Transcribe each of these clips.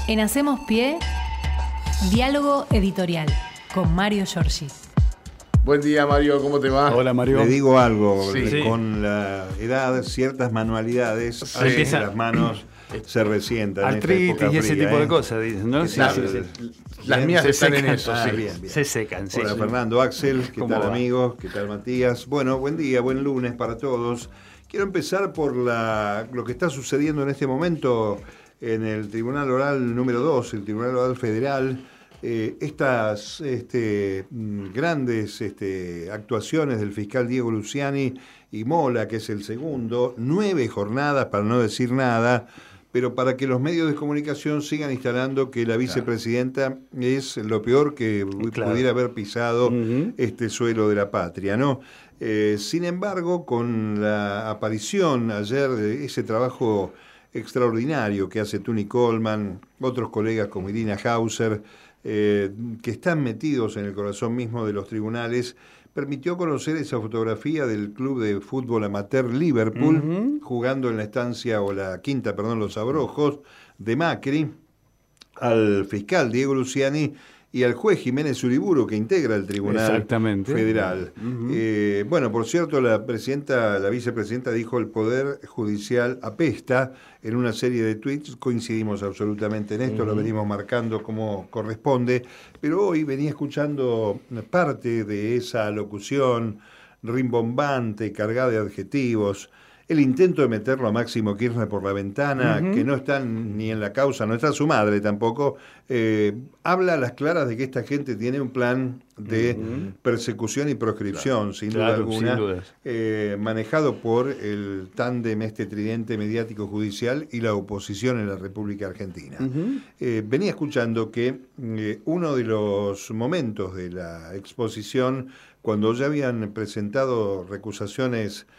En Hacemos Pie, diálogo editorial con Mario Giorgi. Buen día, Mario, ¿cómo te va? Hola, Mario. Le digo algo, Sí. con la edad, ciertas manualidades, hacen que las manos se resientan. Artritis y ese tipo de cosas, dicen, ¿no? Sí, Las mías Se están en secan. eso, Ah, sí. bien, bien. Se secan, sí. Hola, Fernando, Axel, ¿qué ¿Cómo tal, va? amigos? ¿Qué tal, Matías? Bueno, buen día, buen lunes para todos. Quiero empezar por lo que está sucediendo en este momento en el Tribunal Oral número 2, el Tribunal Oral Federal. Estas grandes actuaciones del fiscal Diego Luciani y Mola, que es el segundo, 9 jornadas para no decir nada, pero para que los medios de comunicación sigan instalando que la vicepresidenta es lo peor que pudiera haber pisado este suelo de la patria, ¿no? Sin embargo, con la aparición ayer de ese trabajo extraordinario que hace Tuni Coleman, otros colegas como Irina Hauser, que están metidos en el corazón mismo de los tribunales, permitió conocer esa fotografía del club de fútbol amateur Liverpool, jugando en la estancia, o la quinta, perdón, Los Abrojos, de Macri, al fiscal Diego Luciani y al juez Jiménez Uriburu, que integra el Tribunal Federal. Bueno, por cierto, la vicepresidenta dijo: el Poder Judicial apesta, en una serie de tweets. Coincidimos absolutamente en esto, lo venimos marcando como corresponde, pero hoy venía escuchando parte de esa locución rimbombante, cargada de adjetivos, el intento de meterlo a Máximo Kirchner por la ventana, que no está ni en la causa, no está su madre tampoco, habla a las claras de que esta gente tiene un plan de persecución y proscripción, sin duda alguna, manejado por el tándem, tridente mediático judicial y la oposición en la República Argentina. Venía escuchando que uno de los momentos de la exposición, cuando ya habían presentado recusaciones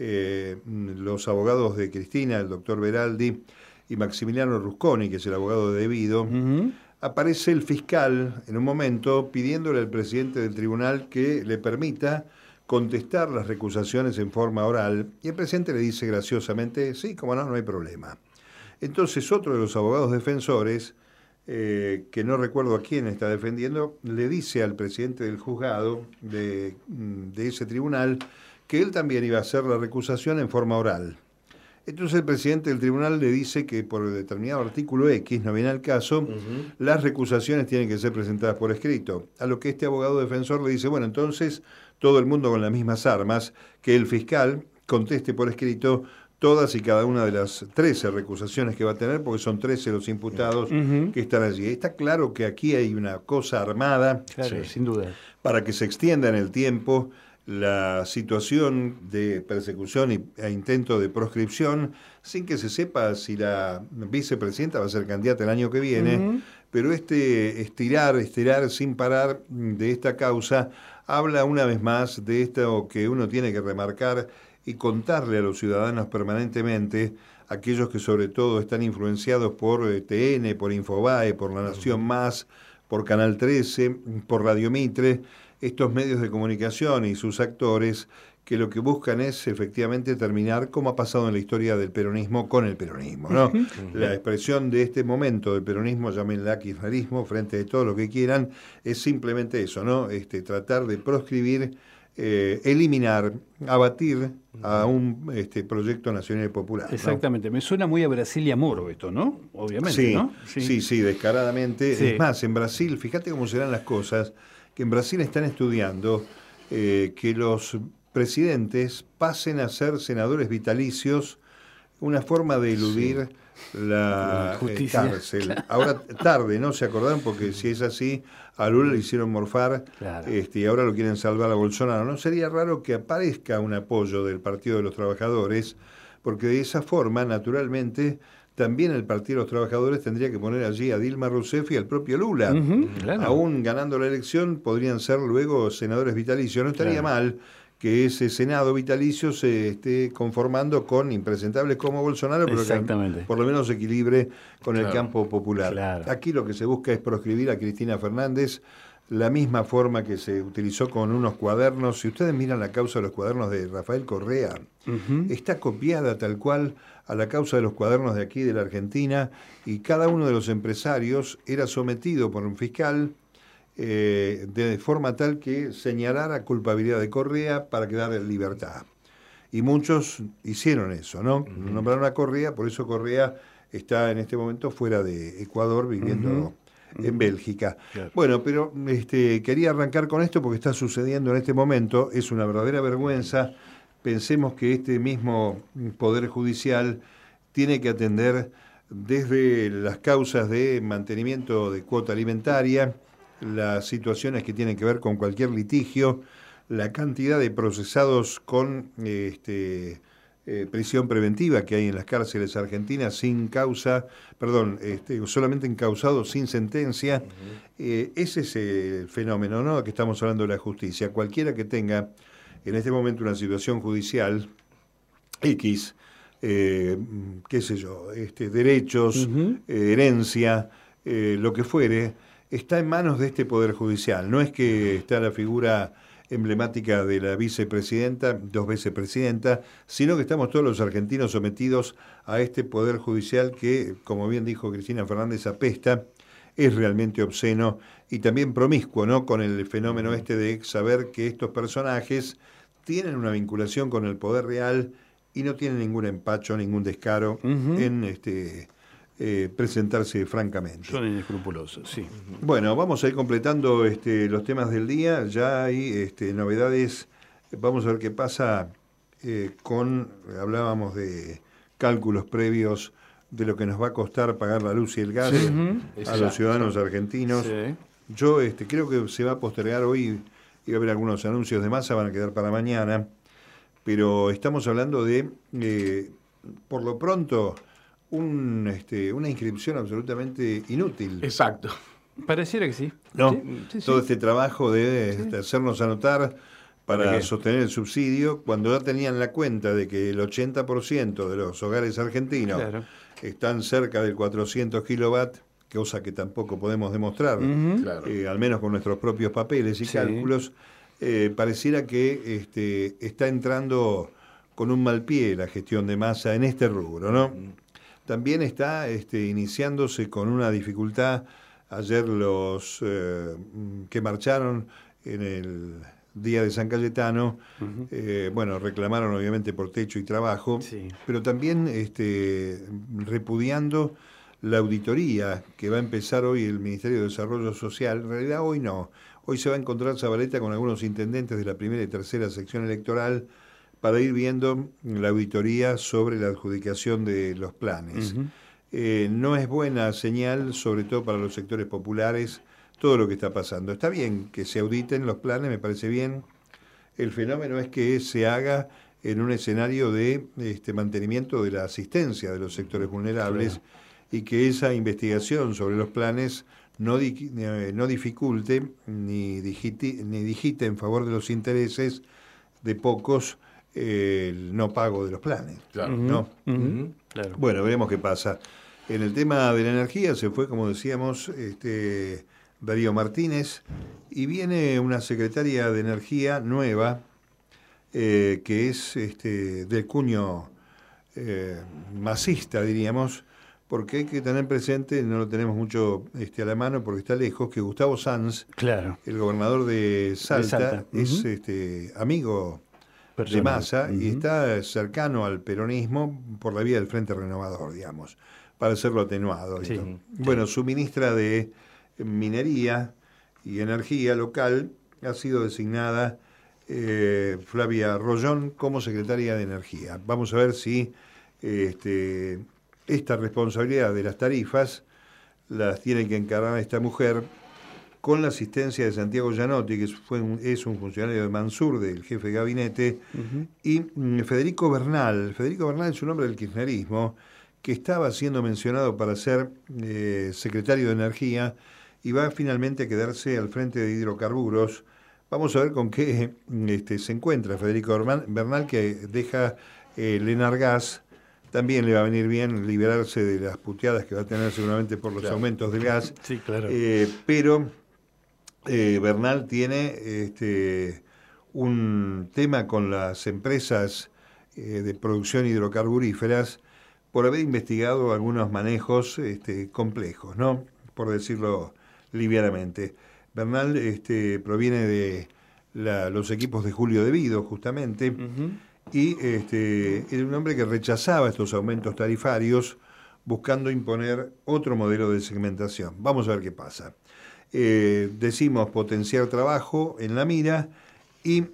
los abogados de Cristina, el doctor Beraldi y Maximiliano Rusconi, que es el abogado de Debido, aparece el fiscal en un momento pidiéndole al presidente del tribunal que le permita contestar las recusaciones en forma oral, y el presidente le dice graciosamente: sí, como no, no hay problema. Entonces otro de los abogados defensores, que no recuerdo a quién está defendiendo, le dice al presidente del juzgado de ese tribunal que él también iba a hacer la recusación en forma oral. Entonces el presidente del tribunal le dice que por determinado artículo X, no viene al caso, las recusaciones tienen que ser presentadas por escrito. A lo que este abogado defensor le dice: bueno, entonces todo el mundo con las mismas armas, que el fiscal conteste por escrito todas y cada una de las 13 recusaciones que va a tener, porque son 13 los imputados que están allí. Está claro que aquí hay una cosa armada, Claro, sin duda, para que se extienda en el tiempo la situación de persecución e intento de proscripción, sin que se sepa si la vicepresidenta va a ser candidata el año que viene, pero estirar sin parar de esta causa habla una vez más de esto que uno tiene que remarcar y contarle a los ciudadanos permanentemente, aquellos que sobre todo están influenciados por TN, por Infobae, por La Nación Más, por Canal 13, por Radio Mitre, estos medios de comunicación y sus actores, que lo que buscan es efectivamente terminar, como ha pasado en la historia del peronismo, con el peronismo, ¿no? La expresión de este momento del peronismo, llámenla kirchnerismo, frente a todo lo que quieran, es simplemente eso, ¿no? Tratar de proscribir, eliminar, abatir a un proyecto nacional y popular, ¿no? Exactamente, me suena muy a Brasil y a Moro esto, ¿no? Obviamente, Sí, ¿no? sí, descaradamente. Sí. Es más, en Brasil, fíjate cómo serán las cosas, que en Brasil están estudiando que los presidentes pasen a ser senadores vitalicios, una forma de eludir la justicia. cárcel. Claro. Ahora tarde, ¿no? ¿Se acordan? Porque si es así, a Lula le hicieron morfar, Claro. y ahora lo quieren salvar a Bolsonaro. ¿No sería raro que aparezca un apoyo del Partido de los Trabajadores? Porque de esa forma, naturalmente, también el Partido de los Trabajadores tendría que poner allí a Dilma Rousseff y al propio Lula. Claro. Aún ganando la elección, podrían ser luego senadores vitalicios. No estaría mal que ese Senado vitalicio se esté conformando con impresentables como Bolsonaro, pero que por lo menos se equilibre con el campo popular. Claro. Aquí lo que se busca es proscribir a Cristina Fernández, la misma forma que se utilizó con unos cuadernos. Si ustedes miran la causa de los cuadernos de Rafael Correa, está copiada tal cual a la causa de los cuadernos de aquí de la Argentina, y cada uno de los empresarios era sometido por un fiscal de forma tal que señalara culpabilidad de Correa para quedar en libertad. Y muchos hicieron eso, ¿no? Nombraron a Correa, por eso Correa está en este momento fuera de Ecuador, viviendo en Bélgica. Claro. Bueno, pero quería arrancar con esto porque está sucediendo en este momento, es una verdadera vergüenza. Pensemos que este mismo Poder Judicial tiene que atender desde las causas de mantenimiento de cuota alimentaria, las situaciones que tienen que ver con cualquier litigio, la cantidad de procesados con prisión preventiva que hay en las cárceles argentinas sin causa, solamente encausados sin sentencia. Ese es el fenómeno, ¿no?, que estamos hablando de la justicia. Cualquiera que tenga en este momento una situación judicial X, qué sé yo, derechos, herencia, lo que fuere, está en manos de este Poder Judicial. No es que está la figura emblemática de la vicepresidenta, 2 veces presidenta, sino que estamos todos los argentinos sometidos a este Poder Judicial que, como bien dijo Cristina Fernández, apesta, es realmente obsceno y también promiscuo, ¿no?, con el fenómeno de saber que estos personajes tienen una vinculación con el poder real y no tienen ningún empacho, ningún descaro en presentarse francamente. Son inescrupulosos, sí. Bueno, vamos a ir completando los temas del día. Ya hay novedades. Vamos a ver qué pasa hablábamos de cálculos previos de lo que nos va a costar pagar la luz y el gas a los ciudadanos argentinos. Sí. Yo creo que se va a postergar hoy, y va a haber algunos anuncios de Massa, van a quedar para mañana, pero estamos hablando de, por lo pronto, una inscripción absolutamente inútil. Exacto. Pareciera que sí. ¿No? Sí. Todo este trabajo de hacernos anotar para sostener el subsidio, cuando ya tenían la cuenta de que el 80% de los hogares argentinos están cerca del 400 kilovatios, cosa que tampoco podemos demostrar, al menos con nuestros propios papeles y cálculos, pareciera que está entrando con un mal pie la gestión de Massa en este rubro, ¿no? También está iniciándose con una dificultad. Ayer los que marcharon en el Día de San Cayetano, reclamaron obviamente por techo y trabajo, pero también repudiando la auditoría que va a empezar hoy el Ministerio de Desarrollo Social. En realidad hoy no. Hoy se va a encontrar Zabaleta con algunos intendentes de la primera y tercera sección electoral para ir viendo la auditoría sobre la adjudicación de los planes. No es buena señal, sobre todo para los sectores populares, todo lo que está pasando. Está bien que se auditen los planes, me parece bien. El fenómeno es que se haga en un escenario de mantenimiento de la asistencia de los sectores vulnerables, y que esa investigación sobre los planes no dificulte ni digite en favor de los intereses de pocos el no pago de los planes. Claro. ¿No? Claro. Bueno, veremos qué pasa. En el tema de la energía se fue, como decíamos, Darío Martínez, y viene una secretaria de Energía nueva, que es del cuño masista, diríamos, porque hay que tener presente, no lo tenemos mucho a la mano porque está lejos, que Gustavo Sanz, el gobernador de Salta. Es amigo de Massa y está cercano al peronismo por la vía del Frente Renovador, digamos, para hacerlo atenuado. Bueno, su ministra de Minería y Energía local ha sido designada Flavia Rollón como secretaria de Energía. Vamos a ver si esta responsabilidad de las tarifas las tiene que encargar esta mujer con la asistencia de Santiago Gianotti, que es un funcionario de Mansur, del jefe de gabinete, y Federico Bernal. Federico Bernal es un hombre del kirchnerismo que estaba siendo mencionado para ser secretario de Energía y va finalmente a quedarse al frente de hidrocarburos. Vamos a ver con qué se encuentra Federico Bernal, que deja el Enargas. También le va a venir bien liberarse de las puteadas que va a tener seguramente por los aumentos del gas. Sí, claro. Pero Bernal tiene un tema con las empresas de producción hidrocarburíferas por haber investigado algunos manejos complejos, ¿no? Por decirlo livianamente. Bernal proviene de los equipos de Julio De Vido, justamente, y era un hombre que rechazaba estos aumentos tarifarios buscando imponer otro modelo de segmentación. Vamos a ver qué pasa. Decimos potenciar trabajo en la mira y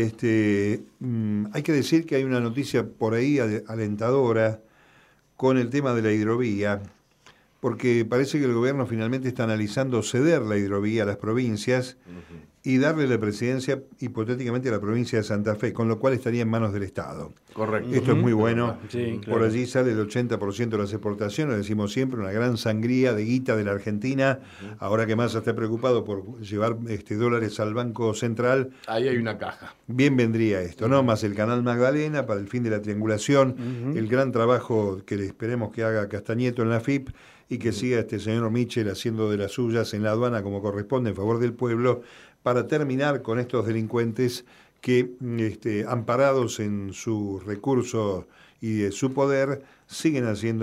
hay que decir que hay una noticia por ahí alentadora con el tema de la hidrovía, porque parece que el gobierno finalmente está analizando ceder la hidrovía a las provincias y darle la presidencia hipotéticamente a la provincia de Santa Fe, con lo cual estaría en manos del Estado. Correcto. Esto es muy bueno. Sí, claro. Por allí sale el 80% de las exportaciones, decimos siempre, una gran sangría de guita de la Argentina. Ahora que Massa está preocupado por llevar dólares al Banco Central, Ahí hay una caja. bien vendría esto, ¿no? Más el Canal Magdalena para el fin de la triangulación, el gran trabajo que esperemos que haga Castañeto en la FIP y que siga este señor Michel haciendo de las suyas en la aduana como corresponde en favor del pueblo, para terminar con estos delincuentes que, amparados en sus recursos y de su poder, siguen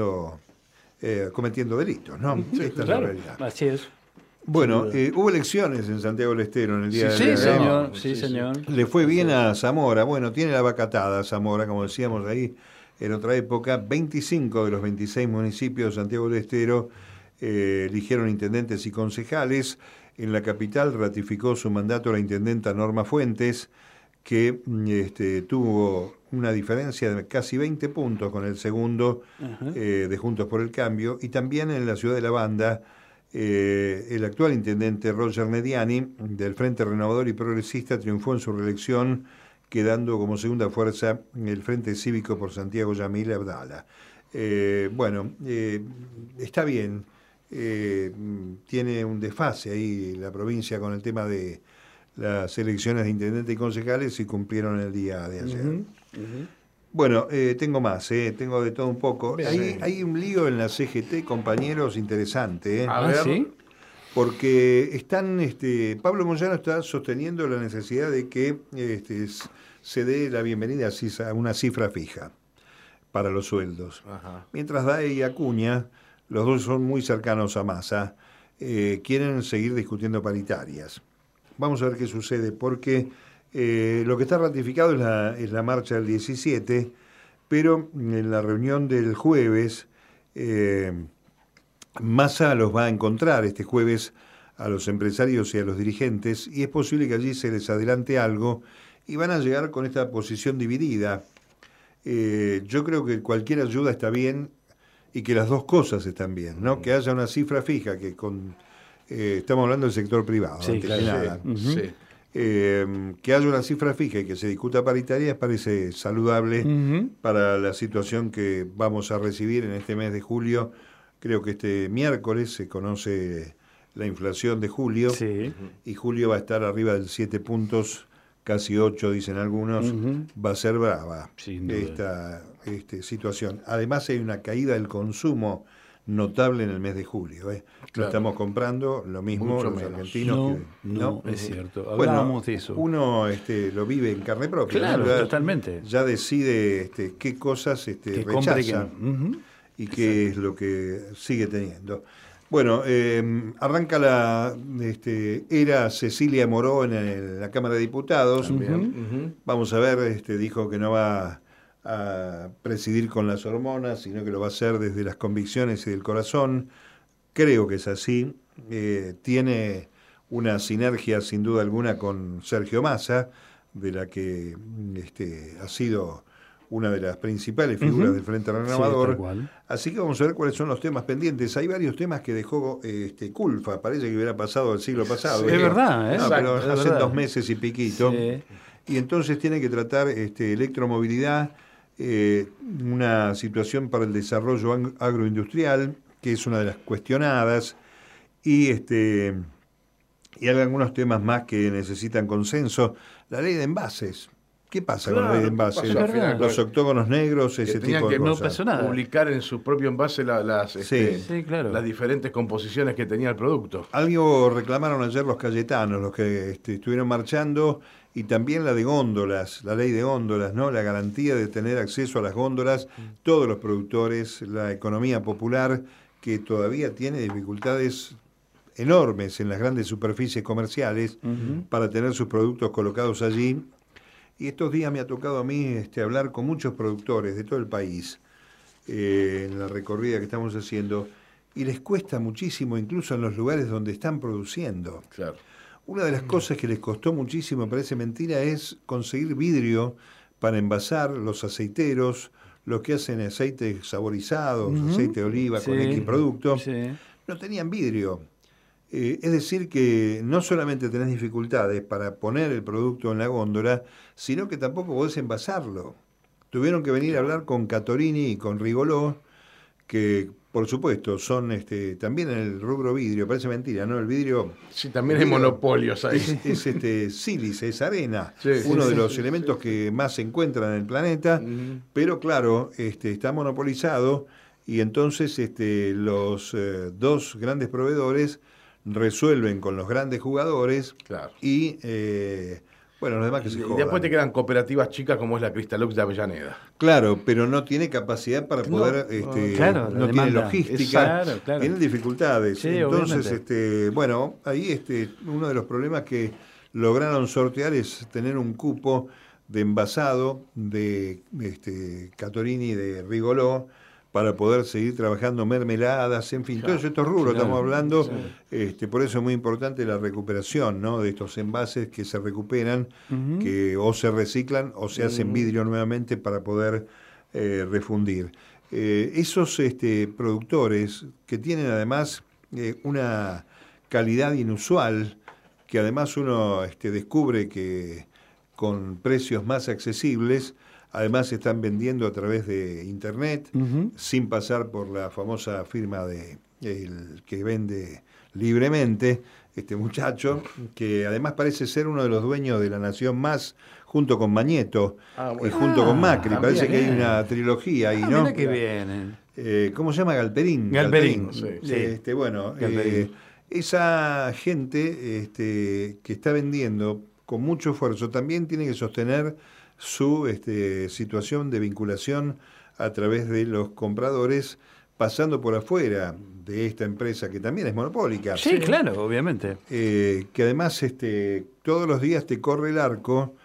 cometiendo delitos, ¿no? Esta es la realidad. Así es. Bueno, hubo elecciones en Santiago del Estero en el día de Sí, hoy. señor. No, Sí, señor. Le fue bien a Zamora. Bueno, tiene la vacatada Zamora, como decíamos ahí en otra época. 25 de los 26 municipios de Santiago del Estero eligieron intendentes y concejales. En la capital ratificó su mandato la intendenta Norma Fuentes, que tuvo una diferencia de casi 20 puntos con el segundo de Juntos por el Cambio. Y también en la ciudad de La Banda, el actual intendente Roger Nediani, del Frente Renovador y Progresista, triunfó en su reelección, quedando como segunda fuerza el Frente Cívico por Santiago Yamil Abdala. Está bien. Tiene un desfase ahí la provincia con el tema de las elecciones de intendente y concejales y cumplieron el día de ayer. Bueno, tengo más, tengo de todo un poco. Hay un lío en la CGT, compañeros, interesante. A ver. ¿Sí? Porque están, Pablo Moyano está sosteniendo la necesidad de que se dé la bienvenida a una cifra fija para los sueldos. Ajá. Mientras Dae y Acuña, los dos son muy cercanos a Massa, quieren seguir discutiendo paritarias. Vamos a ver qué sucede, porque lo que está ratificado es la marcha del 17, pero en la reunión del jueves, Massa los va a encontrar este jueves a los empresarios y a los dirigentes, y es posible que allí se les adelante algo, y van a llegar con esta posición dividida. Yo creo que cualquier ayuda está bien, y que las dos cosas están bien, ¿no? Que haya una cifra fija, que estamos hablando del sector privado, Sí, antes claro. que nada. Sí. Que haya una cifra fija y que se discuta paritaria parece saludable para la situación que vamos a recibir en este mes de julio. Creo que este miércoles se conoce la inflación de julio, Sí. y julio va a estar arriba del 7 puntos, casi 8 dicen algunos. Va a ser brava Sin duda. esta situación. Además hay una caída del consumo notable en el mes de julio. Lo Claro. estamos comprando, lo mismo Mucho los menos. argentinos. No, es cierto. Bueno, Hablábamos de eso. uno lo vive en carne propia. Claro, ¿no? Ya- totalmente. Ya decide qué cosas Que compre que rechaza no. y qué es lo que sigue teniendo. Bueno, arranca era Cecilia Moró en la Cámara de Diputados. Vamos a ver, dijo que no va a presidir con las hormonas, sino que lo va a hacer desde las convicciones y del corazón. Creo que es así. Tiene una sinergia sin duda alguna con Sergio Massa, de la que ha sido una de las principales figuras del Frente Renovador. Sí, tal cual. Así que vamos a ver cuáles son los temas pendientes. Hay varios temas que dejó Culfa, parece que hubiera pasado el siglo pasado. Es verdad, No, pero es hace verdad. 2 meses y piquito. Sí. Y entonces tiene que tratar electromovilidad, una situación para el desarrollo agroindustrial, que es una de las cuestionadas, y hay algunos temas más que necesitan consenso. La ley de envases, ¿Qué pasa con la ley de envase? ¿qué pasó al final? Los octógonos negros, ese tenían tipo de que cosas. No pasó nada. publicar en su propio envase claro. las diferentes composiciones que tenía el producto. Algo reclamaron ayer los cayetanos, los que estuvieron marchando, y también la de góndolas, la ley de góndolas, ¿no? La garantía de tener acceso a las góndolas, todos los productores, la economía popular, que todavía tiene dificultades enormes en las grandes superficies comerciales para tener sus productos colocados allí. Y estos días me ha tocado a mí hablar con muchos productores de todo el país en la recorrida que estamos haciendo, y les cuesta muchísimo, incluso en los lugares donde están produciendo. Claro. Una de las cosas que les costó muchísimo, parece mentira, es conseguir vidrio para envasar los aceiteros, los que hacen aceites saborizados, aceite de oliva con X producto, no tenían vidrio. Es decir que no solamente tenés dificultades para poner el producto en la góndola, sino que tampoco podés envasarlo. Tuvieron que venir a hablar con Catorini y con Rigoló, que por supuesto son también en el rubro vidrio, parece mentira, ¿no? El vidrio... Sí, también hay monopolios ahí. Es sílice, es arena, Sí, uno sí, de sí, los elementos que más se encuentran en el planeta, pero claro, está monopolizado, y entonces los dos grandes proveedores resuelven con los grandes jugadores, Claro. y bueno, los demás que se Y jodan. después te quedan cooperativas chicas como es la Cristalux de Avellaneda. Claro, pero no tiene capacidad para poder, claro, la no tiene demanda. logística, Claro. tiene dificultades. Sí, entonces, bueno, ahí uno de los problemas que lograron sortear es tener un cupo de envasado de Catorini y de Rigoló, para poder seguir trabajando mermeladas, en fin, todos estos rubros estamos hablando, por eso es muy importante la recuperación, ¿no? De estos envases que se recuperan, que o se reciclan o se hacen vidrio nuevamente para poder refundir. Esos productores que tienen además una calidad inusual, que además uno descubre que con precios más accesibles, además se están vendiendo a través de internet, sin pasar por la famosa firma el que vende libremente, este muchacho, que además parece ser uno de los dueños de La Nación Más, junto con Mañeto, y junto con Macri. también, Parece que hay una trilogía ahí, ¿no? Mira que bien. ¿Cómo se llama? Galperín. Galperín, sí. Bueno, Galperín. esa gente que está vendiendo con mucho esfuerzo también tiene que sostener su situación de vinculación a través de los compradores, pasando por afuera de esta empresa que también es monopólica. Sí, claro, obviamente. Que además todos los días te corre el arco.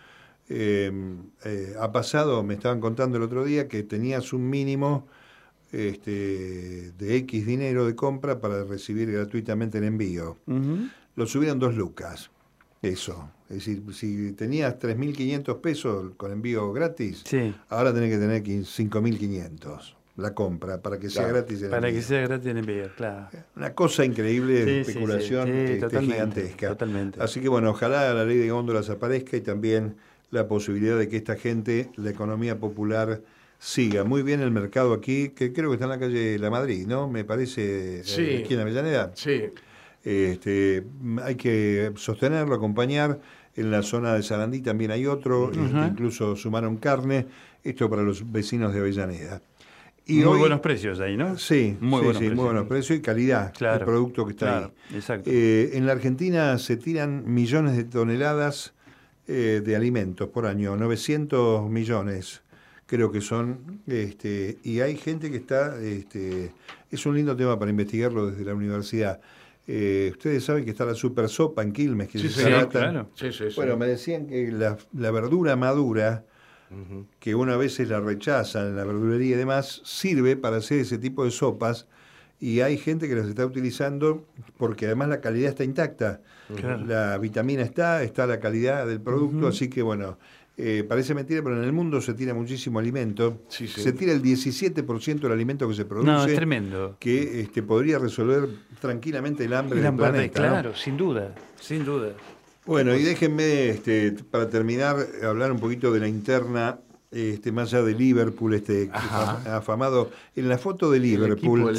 Ha pasado, me estaban contando el otro día, que tenías un mínimo de X dinero de compra para recibir gratuitamente el envío. Lo subieron 2 lucas. Eso. Es decir, si tenías 3.500 pesos con envío gratis, ahora tenés que tener 5.500 la compra para que sea gratis el envío. Para que sea gratis el envío, claro. Una cosa increíble de especulación gigantesca. Totalmente. Así que bueno, ojalá la ley de góndolas aparezca, y también la posibilidad de que esta gente, la economía popular, siga. Muy bien el mercado aquí, que creo que está en la calle La Madrid, ¿no? Me parece, aquí en Avellaneda. Sí. Hay que sostenerlo, acompañar. En la zona de Sarandí también hay otro, incluso sumaron carne, esto para los vecinos de Avellaneda. Y muy buenos precios ahí, ¿no? Sí, muy buenos precios y calidad del producto que está ahí. Exacto. En la Argentina se tiran millones de toneladas de alimentos por año, 900 millones creo que son, y hay gente que está, es un lindo tema para investigarlo desde la universidad. Ustedes saben que está la super sopa en Quilmes, que se trata. Claro. Sí. Bueno, me decían que la verdura madura, que una veces la rechazan en la verdulería y demás, sirve para hacer ese tipo de sopas, y hay gente que las está utilizando porque además la calidad está intacta. La vitamina está la calidad del producto, así que bueno, parece mentira, pero en el mundo se tira muchísimo alimento. Se tira el 17% del alimento que se produce. No, es tremendo. Que podría resolver tranquilamente el hambre del planeta. Claro, ¿no? sin duda. Bueno, y déjenme, para terminar, hablar un poquito de la interna, más allá de Liverpool, afamado. En la foto de Liverpool.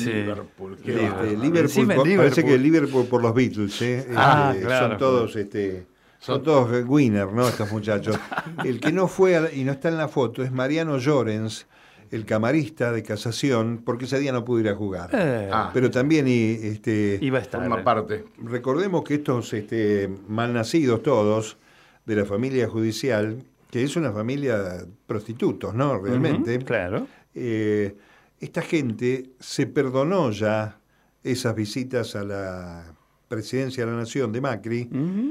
Liverpool, parece que Liverpool por los Beatles, claro, son todos Son todos winner, ¿no? Estos muchachos. El que no fue y no está en la foto es Mariano Llorens, el camarista de Casación, porque ese día no pudo ir a jugar. Pero también Iba a estar. Forma parte. recordemos que estos malnacidos todos de la familia judicial, que es una familia de prostitutos, ¿no? Realmente. Claro. Esta gente se perdonó ya esas visitas a la presidencia de la Nación de Macri,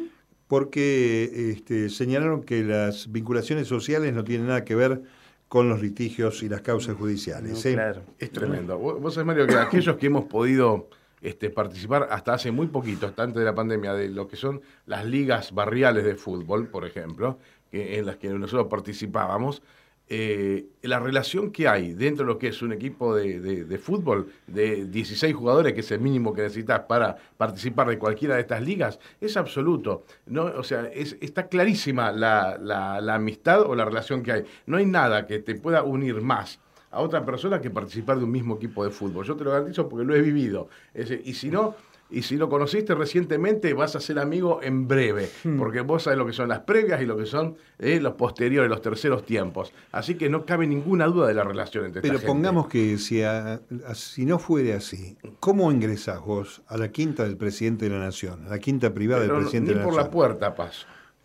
porque señalaron que las vinculaciones sociales no tienen nada que ver con los litigios y las causas judiciales. No, claro. Es tremendo. Vos sabés, Mario, que aquellos que hemos podido participar hasta hace muy poquito, hasta antes de la pandemia, de lo que son las ligas barriales de fútbol, por ejemplo, en las que nosotros participábamos, la relación que hay dentro de lo que es un equipo de fútbol de 16 jugadores, que es el mínimo que necesitas para participar de cualquiera de estas ligas, es absoluto. ¿No? O sea, está clarísima la amistad o la relación que hay. No hay nada que te pueda unir más a otra persona que participar de un mismo equipo de fútbol. Yo te lo garantizo porque lo he vivido. Y si lo conociste recientemente, vas a ser amigo en breve, porque vos sabés lo que son las previas y lo que son los posteriores, los terceros tiempos. Así que no cabe ninguna duda de la relación entre Pero esta gente. pongamos que si no fuera así, ¿cómo ingresás vos a la quinta del presidente de la Nación, a la quinta privada Pero del presidente ni de la por Nación? la puerta paso.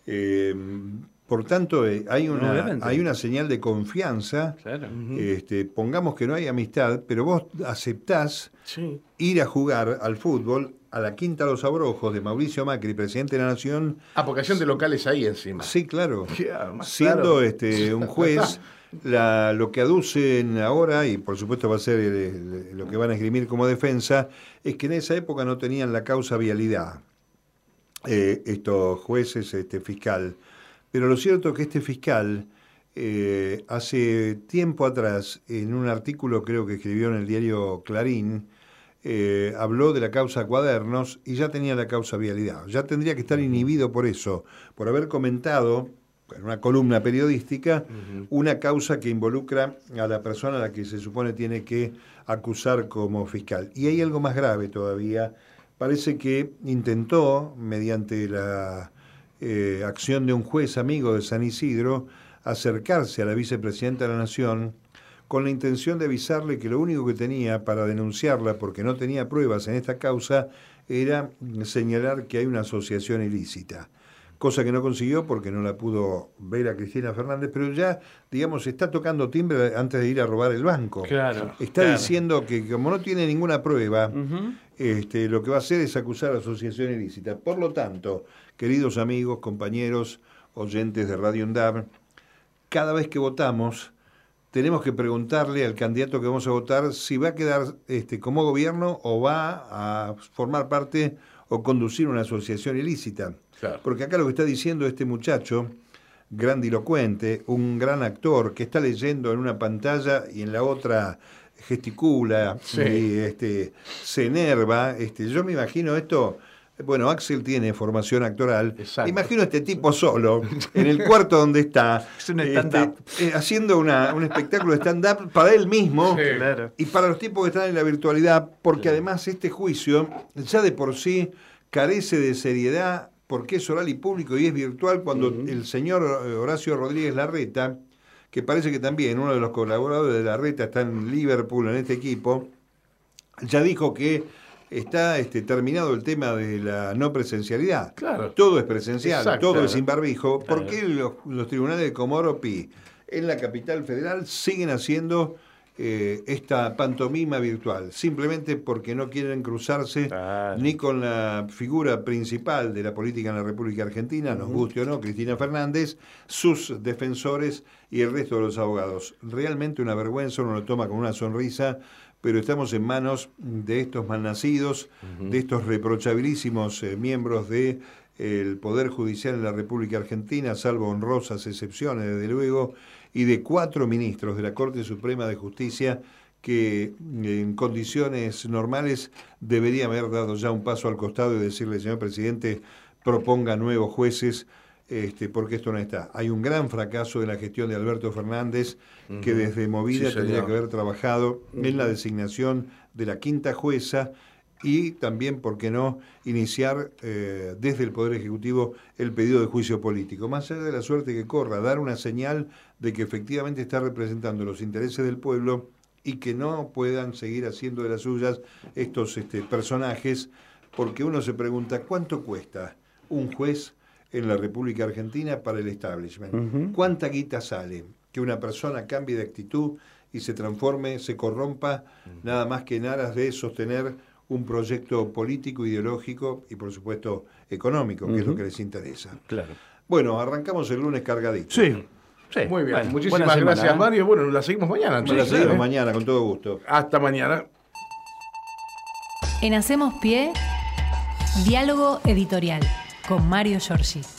Por tanto, hay Obviamente. una señal de confianza. Claro. Pongamos que no hay amistad, pero vos aceptás Sí. ir a jugar al fútbol a la Quinta Los Abrojos de Mauricio Macri, presidente de la Nación. Porque hacían de locales ahí encima. Sí, claro. Claro, más Siendo claro. un juez, lo que aducen ahora, y por supuesto va a ser lo que van a esgrimir como defensa, es que en esa época no tenían la causa vialidad, estos jueces, fiscal. Pero lo cierto es que este fiscal, hace tiempo atrás, en un artículo creo que escribió en el diario Clarín, habló de la causa Cuadernos y ya tenía la causa vialidad. Ya tendría que estar inhibido por eso, por haber comentado en una columna periodística una causa que involucra a la persona a la que se supone tiene que acusar como fiscal. Y hay algo más grave todavía. Parece que intentó, mediante la acción de un juez amigo de San Isidro, acercarse a la vicepresidenta de la Nación con la intención de avisarle que lo único que tenía para denunciarla, porque no tenía pruebas en esta causa, era señalar que hay una asociación ilícita. Cosa que no consiguió porque no la pudo ver a Cristina Fernández, pero ya, digamos, está tocando timbre antes de ir a robar el banco. Claro. Está diciendo que como no tiene ninguna prueba, lo que va a hacer es acusar a asociación ilícita. Por lo tanto, queridos amigos, compañeros, oyentes de Radio UNDAB, cada vez que votamos, tenemos que preguntarle al candidato que vamos a votar si va a quedar como gobierno o va a formar parte o conducir una asociación ilícita. Claro. Porque acá lo que está diciendo este muchacho, grandilocuente, un gran actor que está leyendo en una pantalla y en la otra gesticula, Sí. y se enerva. Yo me imagino esto. Bueno, Axel tiene formación actoral. Exacto. Imagino a este tipo solo, en el cuarto donde está, Es un stand-up. haciendo un espectáculo de stand-up para él mismo. Sí. Claro. Y para los tipos que están en la virtualidad, porque además este juicio ya de por sí carece de seriedad porque es oral y público y es virtual, cuando el señor Horacio Rodríguez Larreta, que parece que también uno de los colaboradores de Larreta está en Liverpool en este equipo, ya dijo que está terminado el tema de la no presencialidad. Claro. Todo es presencial, Exacto. todo Claro. es sin barbijo. Claro. ¿Por qué los tribunales de Comodoro Pi en la capital federal siguen haciendo esta pantomima virtual? Simplemente porque no quieren cruzarse Claro. ni con la figura principal de la política en la República Argentina, nos guste o no, Cristina Fernández, sus defensores y el resto de los abogados. Realmente una vergüenza, uno lo toma con una sonrisa, pero estamos en manos de estos malnacidos, de estos reprochabilísimos miembros de el Poder Judicial en la República Argentina, salvo honrosas excepciones, desde luego, y de 4 ministros de la Corte Suprema de Justicia que en condiciones normales deberían haber dado ya un paso al costado y decirle, señor presidente, proponga nuevos jueces, porque esto no está. Hay un gran fracaso de la gestión de Alberto Fernández, que desde Movida Sí, tendría señor. que haber trabajado en la designación de la quinta jueza y también, ¿por qué no?, iniciar desde el Poder Ejecutivo el pedido de juicio político. Más allá de la suerte que corra, dar una señal de que efectivamente está representando los intereses del pueblo y que no puedan seguir haciendo de las suyas estos personajes, porque uno se pregunta, ¿cuánto cuesta un juez en la República Argentina para el establishment? ¿Cuánta guita sale que una persona cambie de actitud y se transforme, se corrompa, nada más que en aras de sostener un proyecto político, ideológico y, por supuesto, económico, que es lo que les interesa? Claro. Bueno, arrancamos el lunes cargadito. Sí. Muy bien, Bueno, muchísimas gracias, Mario. Bueno, la seguimos mañana. La seguimos mañana, con todo gusto. Hasta mañana. En Hacemos Pie, diálogo editorial con Mario Giorgi.